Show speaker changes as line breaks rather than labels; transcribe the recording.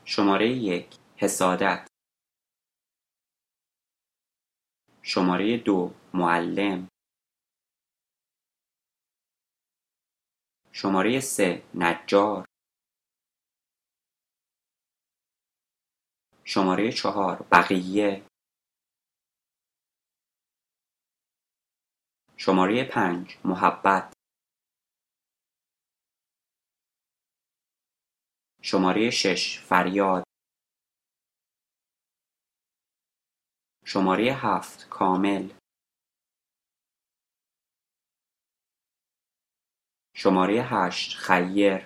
شماره 1 حسادت. شماره 2 معلم. شماره 3 نجار. شماره 4 بقیه. شماره 5 محبت. شماره 6 فریاد. شماره 7 کامل. شماره 8 خیر.